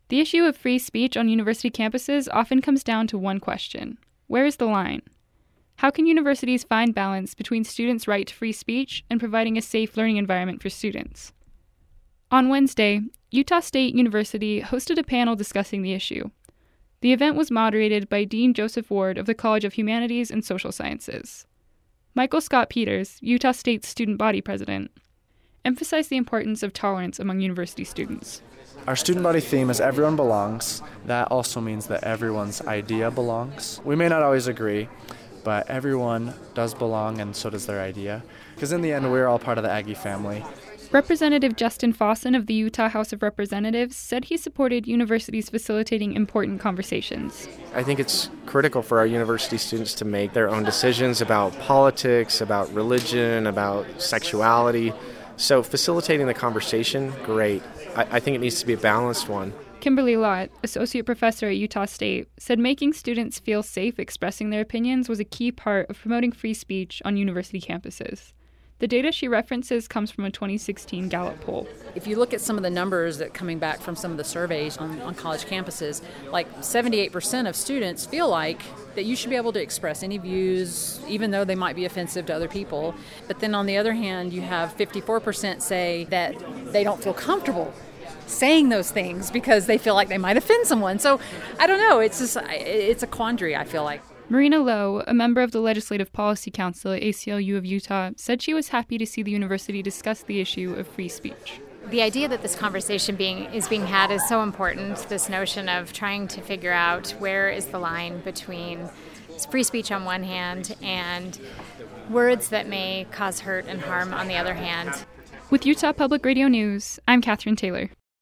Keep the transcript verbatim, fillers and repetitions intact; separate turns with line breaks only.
The issue of free speech on university campuses often comes down to one question: where is the line? How can universities find balance between students' right to free speech and providing a safe learning environment for students? On Wednesday, Utah State University hosted a panel discussing the issue. The event was moderated by Dean Joseph Ward of the College of Humanities and Social Sciences. Michael Scott Peters, Utah State's student body president, emphasized the importance of tolerance among university students.
Our student body theme is everyone belongs. That also means that everyone's idea belongs. We may not always agree, but everyone does belong and so does their idea. Because in the end, we're all part of the Aggie family.
Representative Justin Fossen of the Utah House of Representatives said he supported universities facilitating important conversations.
I think it's critical for our university students to make their own decisions about politics, about religion, about sexuality. So facilitating the conversation, great. I, I think it needs to be a balanced one.
Kimberly Lott, associate professor at Utah State, said making students feel safe expressing their opinions was a key part of promoting free speech on university campuses. The data she references comes from a twenty sixteen Gallup poll.
If you look at some of the numbers that coming back from some of the surveys on, on college campuses, like seventy-eight percent of students feel like that you should be able to express any views, even though they might be offensive to other people. But then on the other hand, you have fifty-four percent say that they don't feel comfortable saying those things because they feel like they might offend someone. So I don't know, it's just, it's a quandary, I feel like.
Marina Lowe, a member of the Legislative Policy Council at A C L U of Utah, said she was happy to see the university discuss the issue of free speech.
The idea that this conversation being is being had is so important, this notion of trying to figure out where is the line between free speech on one hand and words that may cause hurt and harm on the other hand.
With Utah Public Radio News, I'm Catherine Taylor.